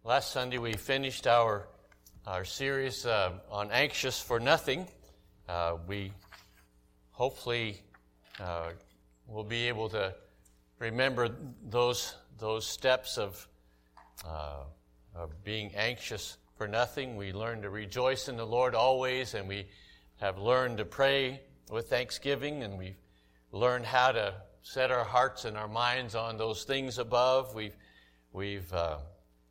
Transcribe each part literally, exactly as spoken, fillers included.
Last Sunday we finished our our series uh, on Anxious for Nothing. Uh, we hopefully uh, will be able to remember those those steps of, uh, of being anxious for nothing. We learned to rejoice in the Lord always, and we have learned to pray with thanksgiving, and we've learned how to set our hearts and our minds on those things above. We've we've uh,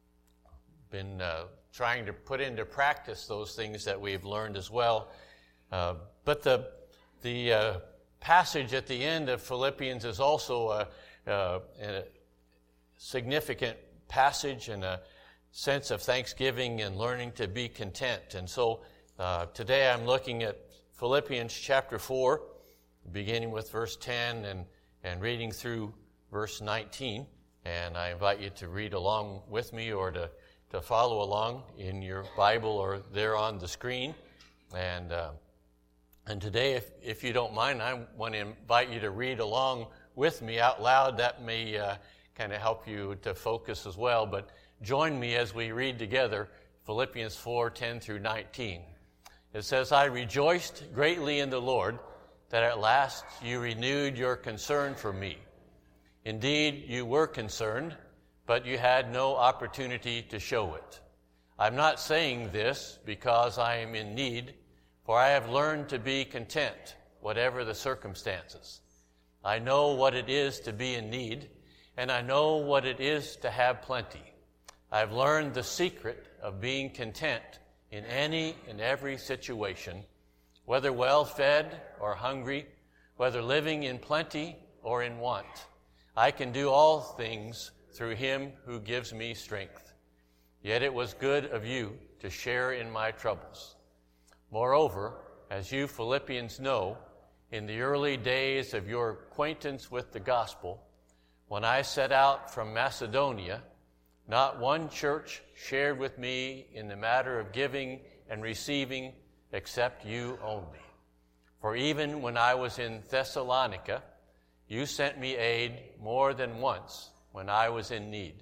been uh, trying to put into practice those things that we've learned as well. Uh, but the the uh, passage at the end of Philippians is also a, a, a significant passage and a sense of thanksgiving and learning to be content. And so uh, today I'm looking at Philippians chapter four, beginning with verse ten and, and reading through verse nineteen. And I invite you to read along with me or to to follow along in your Bible or there on the screen. And uh, and today, if, if you don't mind, I want to invite you to read along with me out loud. That may uh, kind of help you to focus as well. But join me as we read together Philippians four, ten through nineteen. It says, "I rejoiced greatly in the Lord that at last you renewed your concern for me. Indeed, you were concerned, but you had no opportunity to show it. I'm not saying this because I am in need, for I have learned to be content, whatever the circumstances. I know what it is to be in need, and I know what it is to have plenty. I've learned the secret of being content in any and every situation, whether well-fed or hungry, whether living in plenty or in want. I can do all things through him who gives me strength. Yet it was good of you to share in my troubles. Moreover, as you Philippians know, in the early days of your acquaintance with the gospel, when I set out from Macedonia, not one church shared with me in the matter of giving and receiving except you only. For even when I was in Thessalonica, you sent me aid more than once when I was in need.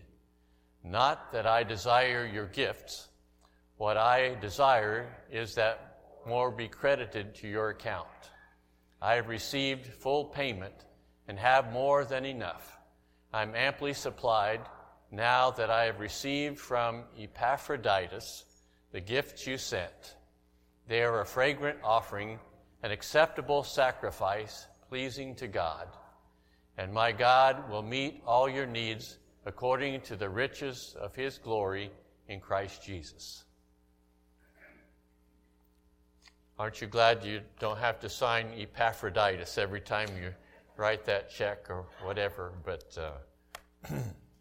Not that I desire your gifts. What I desire is that more be credited to your account. I have received full payment and have more than enough. I'm amply supplied now that I have received from Epaphroditus the gifts you sent. They are a fragrant offering, an acceptable sacrifice, pleasing to God. And my God will meet all your needs according to the riches of his glory in Christ Jesus." Aren't you glad you don't have to sign Epaphroditus every time you write that check or whatever? But uh,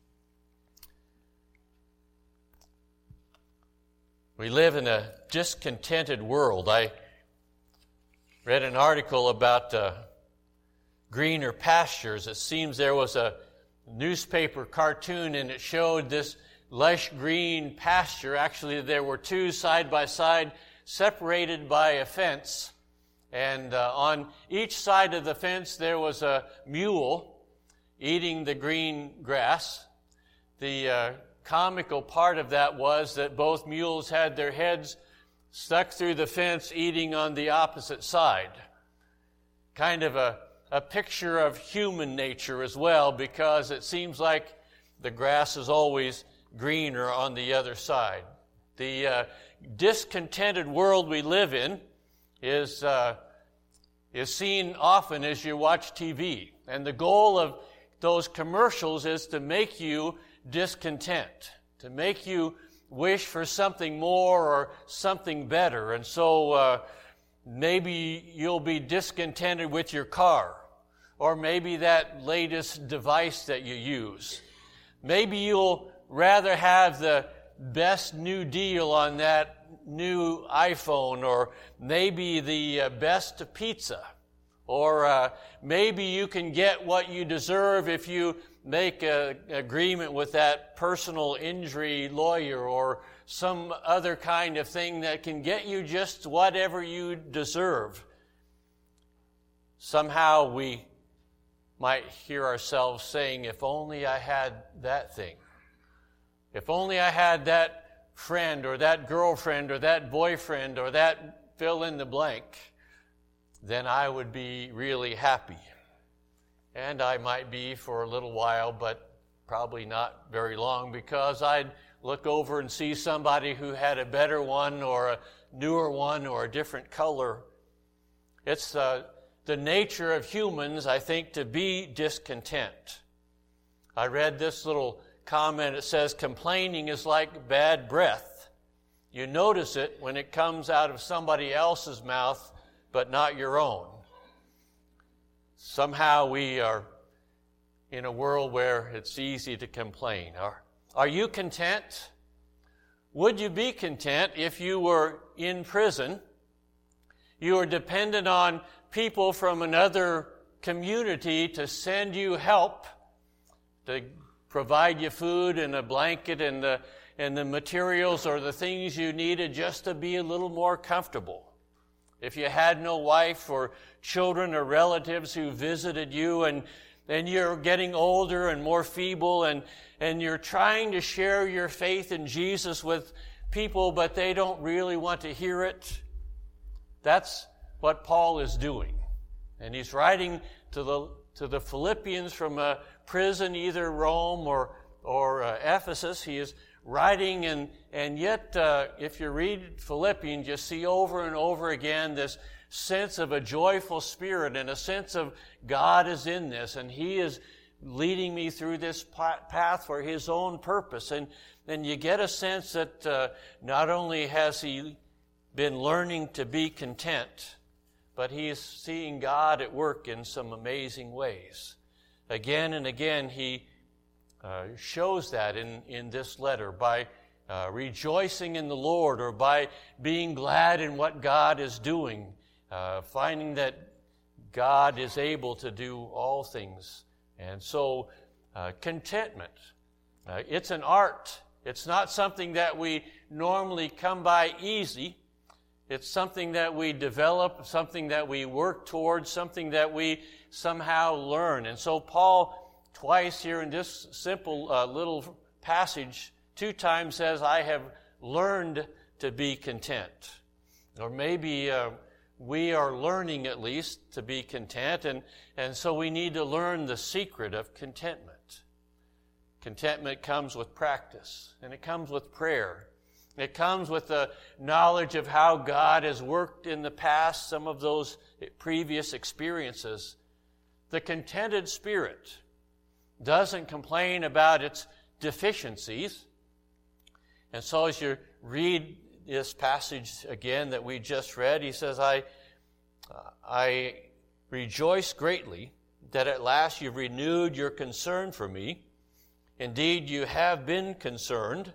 we live in a discontented world. I read an article about uh, greener pastures. It seems there was a newspaper cartoon and it showed this lush green pasture. Actually, there were two side by side, separated by a fence. And uh, on each side of the fence, there was a mule eating the green grass. The uh, comical part of that was that both mules had their heads stuck through the fence, eating on the opposite side. Kind of a A picture of human nature as well, because it seems like the grass is always greener on the other side. The uh, discontented world we live in is uh, is seen often as you watch T V. And the goal of those commercials is to make you discontent, to make you wish for something more or something better. And so uh, maybe you'll be discontented with your car, or maybe that latest device that you use. Maybe you'll rather have the best new deal on that new iPhone, or maybe the uh, best pizza, or uh, maybe you can get what you deserve if you make an agreement with that personal injury lawyer or some other kind of thing that can get you just whatever you deserve. Somehow we might hear ourselves saying, if only I had that thing. If only I had that friend or that girlfriend or that boyfriend or that fill in the blank, then I would be really happy. And I might be for a little while, but probably not very long, because I'd look over and see somebody who had a better one or a newer one or a different color. It's uh, the nature of humans, I think, to be discontent. I read this little comment. It says, complaining is like bad breath. You notice it when it comes out of somebody else's mouth, but not your own. Somehow we are in a world where it's easy to complain. Are, are you content? Would you be content if you were in prison? You are dependent on people from another community to send you help, to provide you food and a blanket and the, and the materials or the things you needed just to be a little more comfortable. If you had no wife or children or relatives who visited you, and and you're getting older and more feeble, and, and you're trying to share your faith in Jesus with people, but they don't really want to hear it, that's what Paul is doing. And he's writing to the to the Philippians from a prison, either Rome or or uh, Ephesus. He is writing, and and yet, uh, if you read Philippians, you see over and over again this sense of a joyful spirit and a sense of God is in this, and He is leading me through this path for His own purpose. And then you get a sense that uh, not only has he been learning to be content, but he is seeing God at work in some amazing ways. Again and again, he uh, shows that in, in this letter by uh, rejoicing in the Lord, or by being glad in what God is doing, uh, finding that God is able to do all things. And so, uh, contentment, uh, it's an art. It's not something that we normally come by easy. It's something that we develop, something that we work towards, something that we somehow learn. And so Paul, twice here in this simple uh, little passage, two times says, I have learned to be content. Or maybe uh, we are learning at least to be content, and, and so we need to learn the secret of contentment. Contentment comes with practice, and it comes with prayer. It comes with the knowledge of how God has worked in the past, some of those previous experiences. The contented spirit doesn't complain about its deficiencies. And so as you read this passage again that we just read, he says, I, uh, I rejoice greatly that at last you've renewed your concern for me. Indeed, you have been concerned,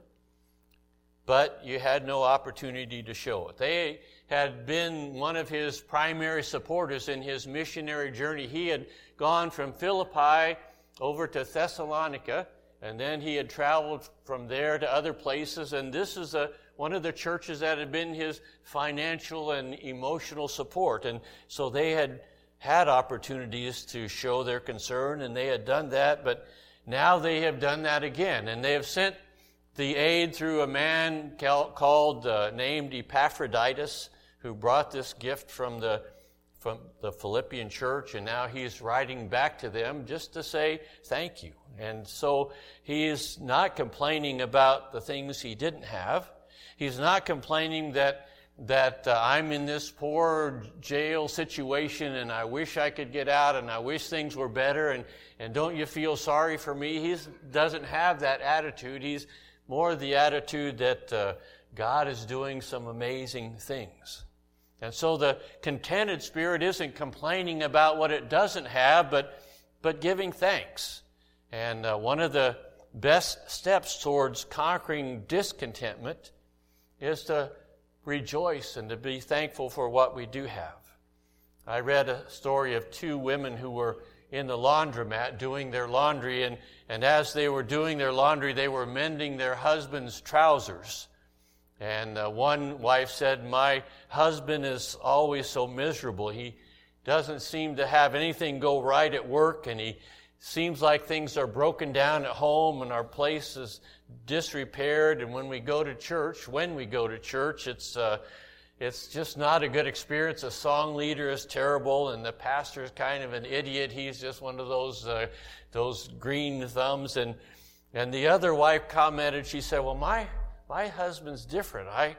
but you had no opportunity to show it. They had been one of his primary supporters in his missionary journey. He had gone from Philippi over to Thessalonica, and then he had traveled from there to other places, and this is a, one of the churches that had been his financial and emotional support. And so they had had opportunities to show their concern, and they had done that, but now they have done that again, and they have sent the aid through a man called, uh, named Epaphroditus, who brought this gift from the from the Philippian church, and now he's writing back to them just to say thank you. And so he is not complaining about the things he didn't have. He's not complaining that that uh, I'm in this poor jail situation and I wish I could get out and I wish things were better, and, and don't you feel sorry for me? He doesn't have that attitude. He's more the attitude that uh, God is doing some amazing things. And so the contented spirit isn't complaining about what it doesn't have, but but giving thanks. And uh, one of the best steps towards conquering discontentment is to rejoice and to be thankful for what we do have. I read a story of two women who were in the laundromat doing their laundry, and, and as they were doing their laundry, they were mending their husband's trousers. And uh, one wife said, my husband is always so miserable. He doesn't seem to have anything go right at work, and he seems like things are broken down at home and our place is disrepaired, and when we go to church, when we go to church, it's uh, it's just not a good experience. The song leader is terrible, and the pastor is kind of an idiot. He's just one of those uh, those green thumbs. And and the other wife commented. She said, "Well, my my husband's different. I."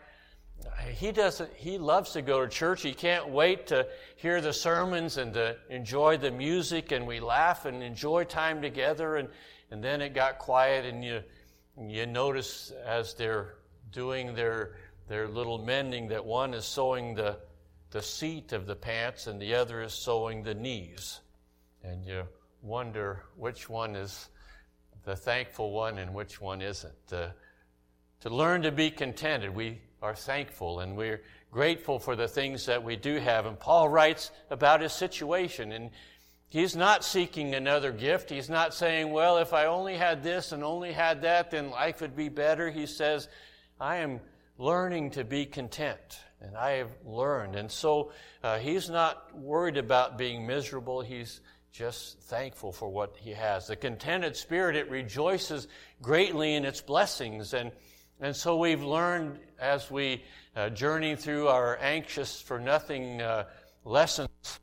He doesn't. He loves to go to church. He can't wait to hear the sermons and to enjoy the music, and we laugh and enjoy time together. And, and then it got quiet, and you you notice as they're doing their their little mending that one is sewing the the seat of the pants and the other is sewing the knees, and you wonder which one is the thankful one and which one isn't. Uh, to learn to be contented, we are thankful, and we're grateful for the things that we do have. And Paul writes about his situation, and he's not seeking another gift. He's not saying, well, if I only had this and only had that, then life would be better. He says, I am learning to be content, and I have learned. And so uh, he's not worried about being miserable. He's just thankful for what he has. The contented spirit, it rejoices greatly in its blessings. And And so we've learned as we uh, journey through our anxious for nothing uh, lessons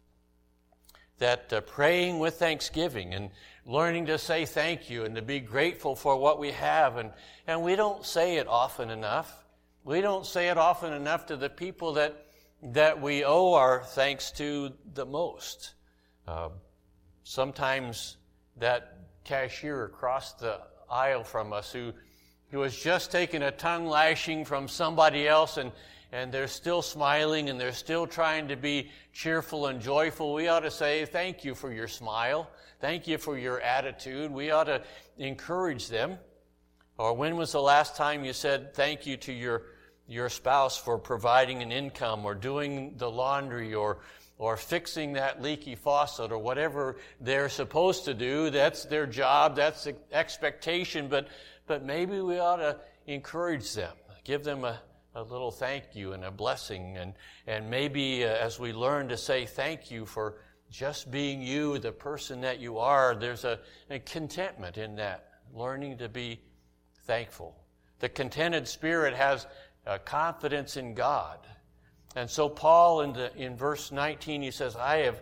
that uh, praying with thanksgiving and learning to say thank you and to be grateful for what we have. And, and we don't say it often enough. We don't say it often enough to the people that, that we owe our thanks to the most. Uh, sometimes that cashier across the aisle from us who He was just taking a tongue lashing from somebody else, and, and they're still smiling and they're still trying to be cheerful and joyful. We ought to say, thank you for your smile. Thank you for your attitude. We ought to encourage them. Or when was the last time you said thank you to your, your spouse for providing an income or doing the laundry or or fixing that leaky faucet or whatever they're supposed to do? That's their job. That's the expectation. But But maybe we ought to encourage them, give them a, a little thank you and a blessing. And, and maybe uh, as we learn to say thank you for just being you, the person that you are, there's a, a contentment in that, learning to be thankful. The contented spirit has uh, confidence in God. And so Paul in, the, in verse nineteen, he says, I have,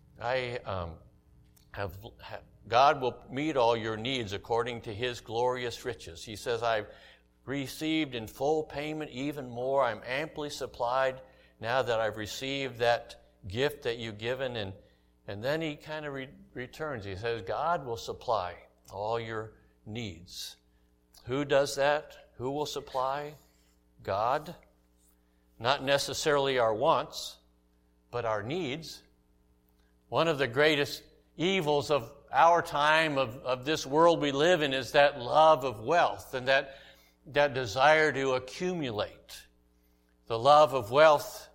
I um, have, have God will meet all your needs according to His glorious riches. He says, I've received in full payment even more. I'm amply supplied now that I've received that gift that you've given. And, and then he kind of re- returns. He says, God will supply all your needs. Who does that? Who will supply? God. Not necessarily our wants, but our needs. One of the greatest evils of our time, of, of this world we live in, is that love of wealth and that, that desire to accumulate. The love of wealth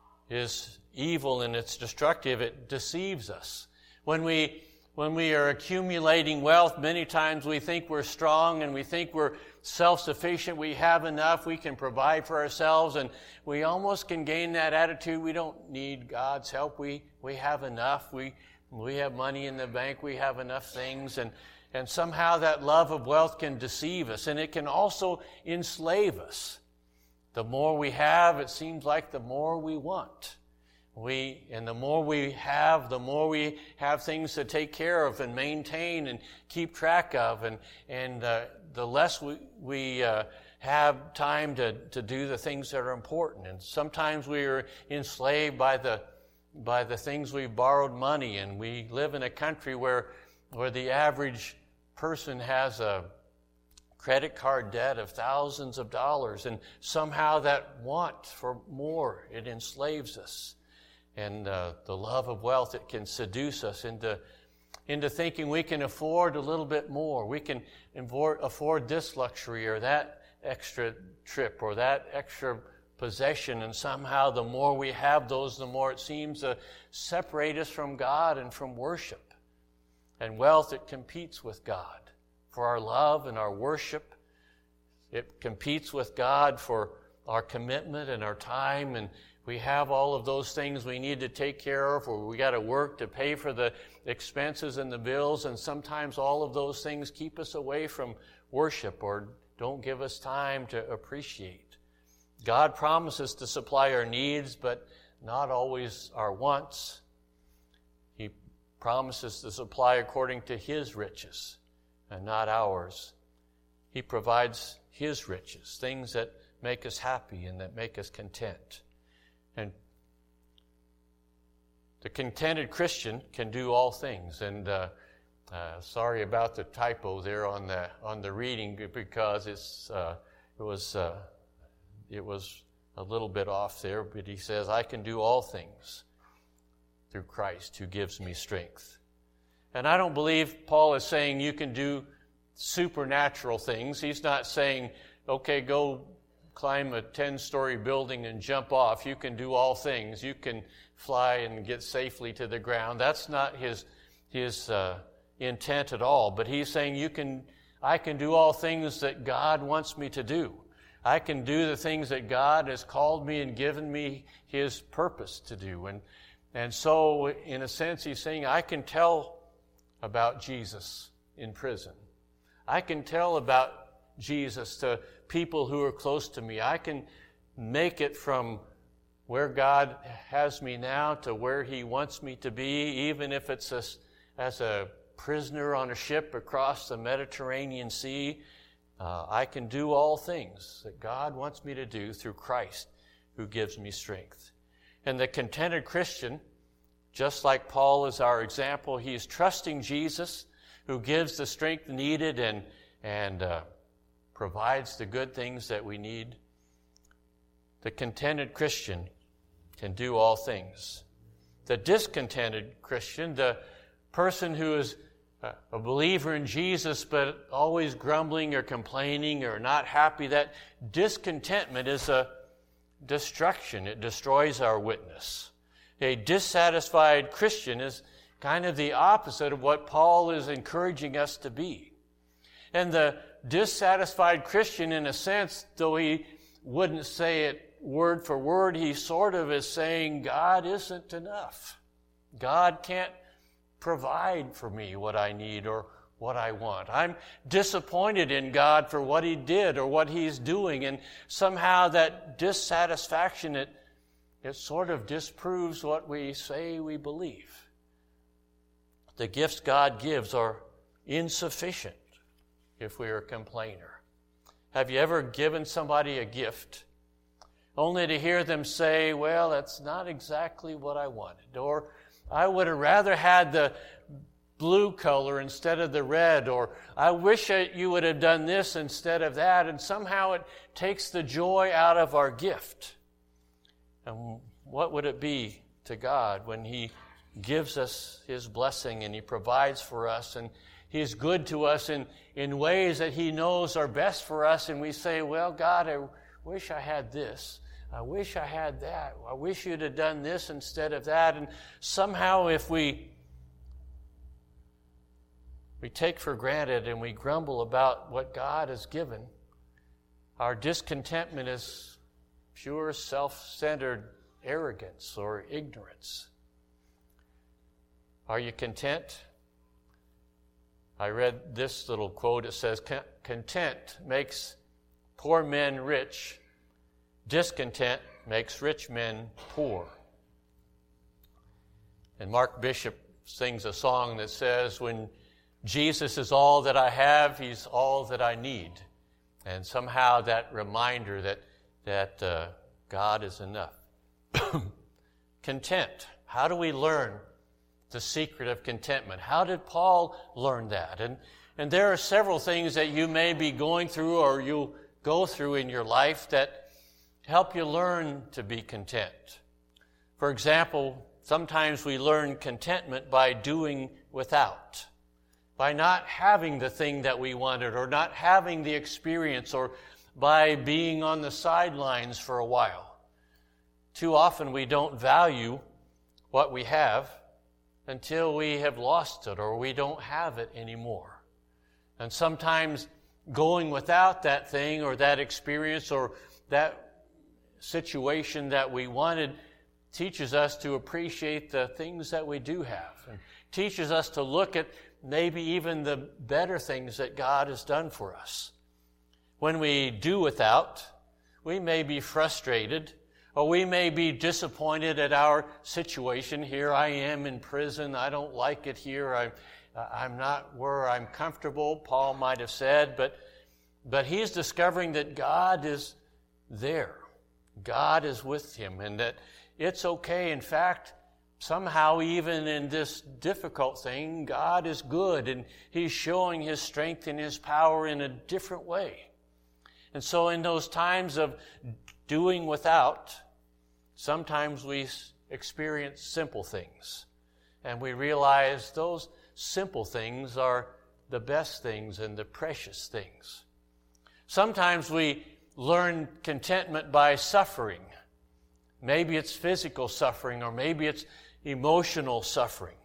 is evil and it's destructive. It deceives us. When we, when we are accumulating wealth, many times we think we're strong and we think we're self-sufficient. We have enough. We can provide for ourselves, and we almost can gain that attitude. We don't need God's help. We, we have enough. We We have money in the bank, we have enough things, and, and somehow that love of wealth can deceive us, and it can also enslave us. The more we have, it seems like the more we want. We, and the more we have, the more we have things to take care of and maintain and keep track of, and, and uh, the less we, we uh, have time to, to do the things that are important. And sometimes we are enslaved by the by the things we've borrowed money, and we live in a country where where the average person has a credit card debt of thousands of dollars, and somehow that want for more, it enslaves us. And uh, the love of wealth, it can seduce us into into thinking we can afford a little bit more. We can afford this luxury or that extra trip or that extra possession, and somehow the more we have those, the more it seems to separate us from God and from worship. And wealth, it competes with God for our love and our worship. It competes with God for our commitment and our time, and we have all of those things we need to take care of, or we got to work to pay for the expenses and the bills, and sometimes all of those things keep us away from worship or don't give us time to appreciate. God promises to supply our needs, but not always our wants. He promises to supply according to His riches and not ours. He provides His riches, things that make us happy and that make us content. And the contented Christian can do all things. And uh, uh, sorry about the typo there on the on the reading, because it's uh, it was uh, it was a little bit off there. But he says, "I can do all things through Christ who gives me strength." And I don't believe Paul is saying you can do supernatural things. He's not saying, "Okay, go climb a ten-story building and jump off. You can do all things. You can fly and get safely to the ground." That's not his his uh, intent at all. But he's saying, "You can. I can do all things that God wants me to do. I can do the things that God has called me and given me His purpose to do." And and so, in a sense, he's saying, "I can tell about Jesus in prison. I can tell about Jesus to people who are close to me. I can make it from where God has me now to where He wants me to be, even if it's a, as a prisoner on a ship across the Mediterranean Sea. Uh, I can do all things that God wants me to do through Christ who gives me strength." And the contented Christian, just like Paul is our example, he is trusting Jesus who gives the strength needed and, and uh, provides the good things that we need. The contented Christian can do all things. The discontented Christian, the person who is a believer in Jesus but always grumbling or complaining or not happy, that discontentment is a destruction. It destroys our witness. A dissatisfied Christian is kind of the opposite of what Paul is encouraging us to be. And the dissatisfied Christian, in a sense, though he wouldn't say it word for word, he sort of is saying, God isn't enough. God can't provide for me what I need or what I want. I'm disappointed in God for what He did or what He's doing, and somehow that dissatisfaction, it, it sort of disproves what we say we believe. The gifts God gives are insufficient if we are a complainer. Have you ever given somebody a gift only to hear them say, "Well, that's not exactly what I wanted," or "I would have rather had the blue color instead of the red," or "I wish you would have done this instead of that," and somehow it takes the joy out of our gift. And what would it be to God when He gives us His blessing and He provides for us and He's good to us in, in ways that He knows are best for us, and we say, "Well, God, I wish I had this. I wish I had that. I wish you'd have done this instead of that." And somehow if we we take for granted and we grumble about what God has given, our discontentment is pure self-centered arrogance or ignorance. Are you content? I read this little quote. It says, "Content makes poor men rich. Discontent makes rich men poor." And Mark Bishop sings a song that says, "When Jesus is all that I have, He's all that I need." And somehow that reminder that, that uh, God is enough. Content. How do we learn the secret of contentment? How did Paul learn that? And, and there are several things that you may be going through or you'll go through in your life that help you learn to be content. For example, sometimes we learn contentment by doing without, by not having the thing that we wanted or not having the experience, or by being on the sidelines for a while. Too often we don't value what we have until we have lost it or we don't have it anymore. And sometimes going without that thing or that experience or that situation that we wanted teaches us to appreciate the things that we do have, and teaches us to look at maybe even the better things that God has done for us. When we do without, we may be frustrated, or we may be disappointed at our situation. Here I am in prison. I don't like it here. I, I'm not where I'm comfortable, Paul might have said, but, but he's discovering that God is there. God is with him, and that it's okay. In fact, somehow even in this difficult thing, God is good, and he's showing his strength and his power in a different way. And so in those times of doing without, sometimes we experience simple things, and we realize those simple things are the best things and the precious things. Sometimes we learn contentment by suffering. Maybe it's physical suffering, or maybe it's emotional suffering.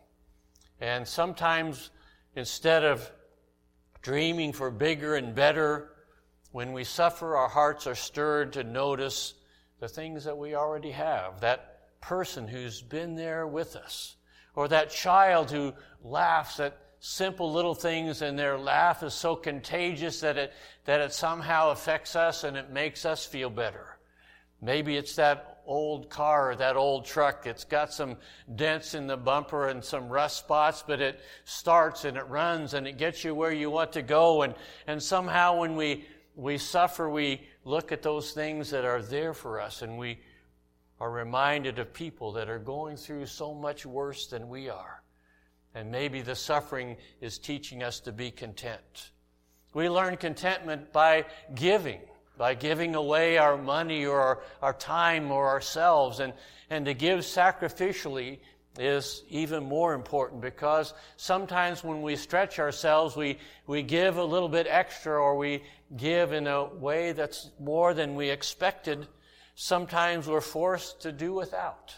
And sometimes instead of dreaming for bigger and better, when we suffer, our hearts are stirred to notice the things that we already have. That person who's been there with us, or that child who laughs at simple little things, and their laugh is so contagious that it that it somehow affects us and it makes us feel better. Maybe it's that old car, that old truck. It's got some dents in the bumper and some rust spots, but it starts and it runs and it gets you where you want to go. And, and somehow when we, we suffer, we look at those things that are there for us, and we are reminded of people that are going through so much worse than we are. And maybe the suffering is teaching us to be content. We learn contentment by giving, by giving away our money or our, our time or ourselves. And, and to give sacrificially is even more important, because sometimes when we stretch ourselves, we, we give a little bit extra, or we give in a way that's more than we expected. Sometimes we're forced to do without.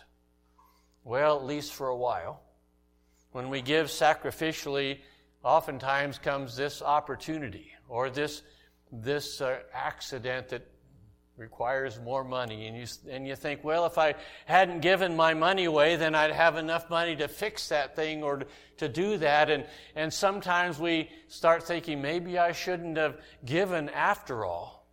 Well, at least for a while. When we give sacrificially, oftentimes comes this opportunity, or this this uh, accident that requires more money. And you, and you think, well, if I hadn't given my money away, then I'd have enough money to fix that thing or to, to do that. And, and sometimes we start thinking, maybe I shouldn't have given after all.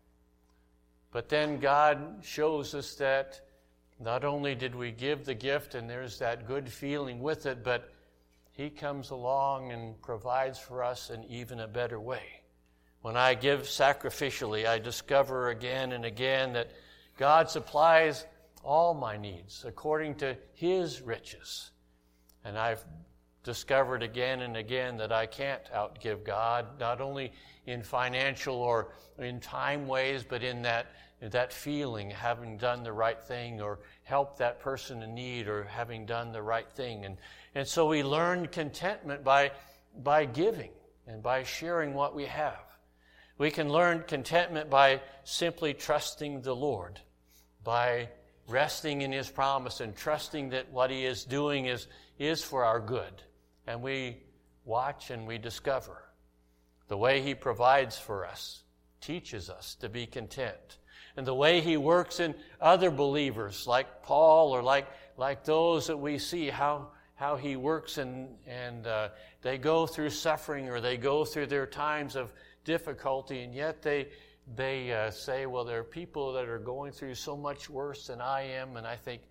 But then God shows us that not only did we give the gift and there's that good feeling with it, but He comes along and provides for us in even a better way. When I give sacrificially, I discover again and again that God supplies all my needs according to His riches. And I've discovered again and again that I can't outgive God, not only in financial or in time ways, but in that, in that feeling, having done the right thing or helped that person in need or having done the right thing. And, and so we learn contentment by, by giving and by sharing what we have. We can learn contentment by simply trusting the Lord, by resting in His promise and trusting that what He is doing is, is for our good. And we watch and we discover the way He provides for us teaches us to be content. And the way He works in other believers like Paul or like, like those that we see, how, how He works and, and uh, they go through suffering or they go through their times of difficulty, and yet they they uh, say, well, there are people that are going through so much worse than I am. And I think,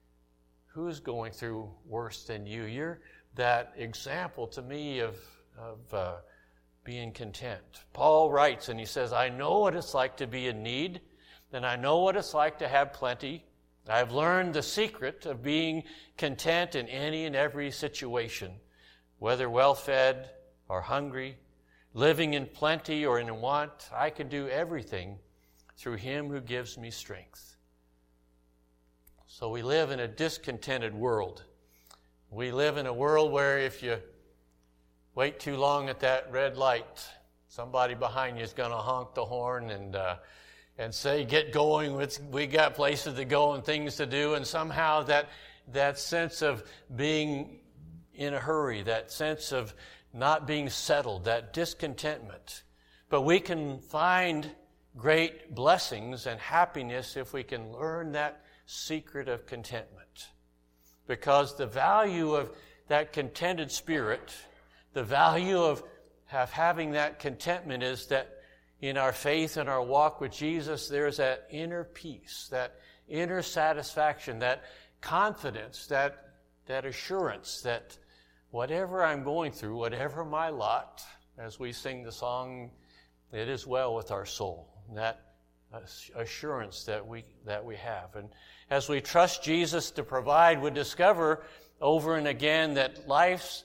who's going through worse than you? You're that example to me of, of uh, being content. Paul writes and he says, I know what it's like to be in need, and I know what it's like to have plenty. I've learned the secret of being content in any and every situation, whether well-fed or hungry, living in plenty or in want. I can do everything through Him who gives me strength. So we live in a discontented world. We live in a world where if you wait too long at that red light, somebody behind you is going to honk the horn and uh, and say, get going, we got places to go and things to do. And somehow that that sense of being in a hurry, that sense of not being settled, that discontentment. But we can find great blessings and happiness if we can learn that secret of contentment. Because the value of that contented spirit, the value of have having that contentment is that in our faith and our walk with Jesus, there's that inner peace, that inner satisfaction, that confidence, that, that assurance that whatever I'm going through, whatever my lot, as we sing the song, it is well with our soul. That assurance that we that we have. And as we trust Jesus to provide, we discover over and again that life's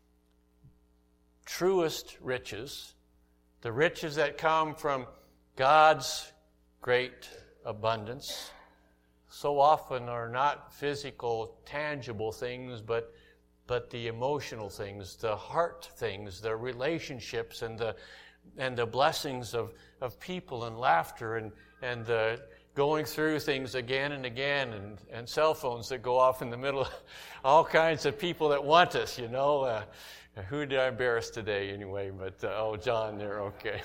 truest riches, the riches that come from God's great abundance, so often are not physical, tangible things, but but the emotional things, the heart things, the relationships, and the and the blessings of, of people and laughter and and the going through things again and again, and, and cell phones that go off in the middle, all kinds of people that want us, you know. Uh, who did I embarrass today anyway? But, uh, oh, John there, okay.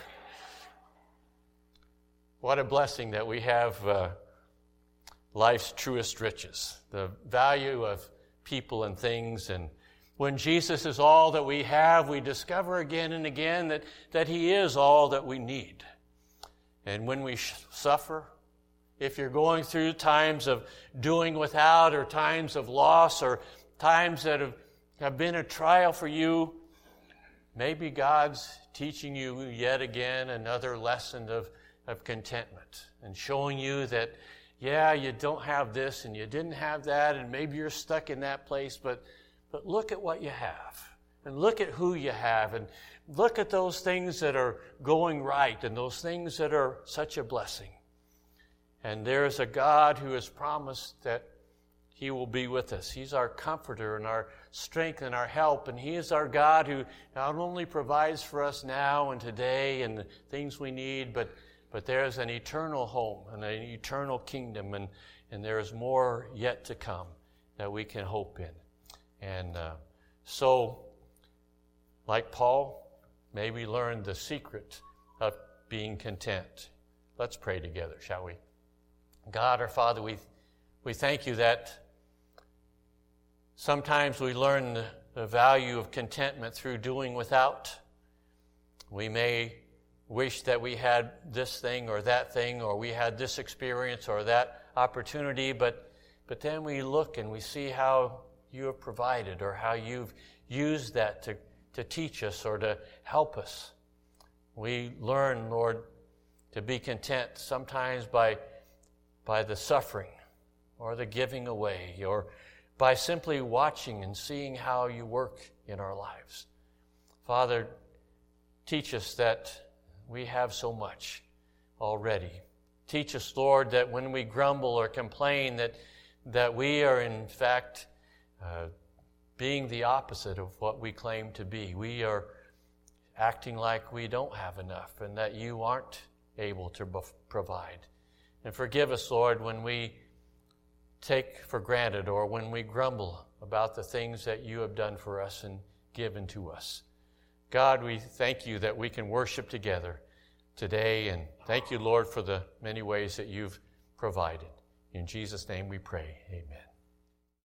What a blessing that we have uh, life's truest riches, the value of people and things. And when Jesus is all that we have, we discover again and again that, that He is all that we need. And when we sh- suffer, if you're going through times of doing without or times of loss or times that have, have been a trial for you, maybe God's teaching you yet again another lesson of, of contentment and showing you that, yeah, you don't have this and you didn't have that and maybe you're stuck in that place, but, but look at what you have and look at who you have and look at those things that are going right and those things that are such a blessing. And there is a God who has promised that He will be with us. He's our comforter and our strength and our help. And He is our God who not only provides for us now and today and the things we need, but, but there's an eternal home and an eternal kingdom. And, and there is more yet to come that we can hope in. And uh, so, like Paul, may we learn the secret of being content. Let's pray together, shall we? God, our Father, we we thank You that sometimes we learn the, the value of contentment through doing without. We may wish that we had this thing or that thing, or we had this experience or that opportunity, but but then we look and we see how You have provided or how You've used that to, to teach us or to help us. We learn, Lord, to be content sometimes by by the suffering or the giving away or by simply watching and seeing how You work in our lives. Father, teach us that we have so much already. Teach us, Lord, that when we grumble or complain, that, that we are in fact uh, being the opposite of what we claim to be. We are acting like we don't have enough and that You aren't able to b- provide. And forgive us, Lord, when we take for granted or when we grumble about the things that You have done for us and given to us. God, we thank You that we can worship together today, and thank You, Lord, for the many ways that You've provided. In Jesus' name we pray, amen.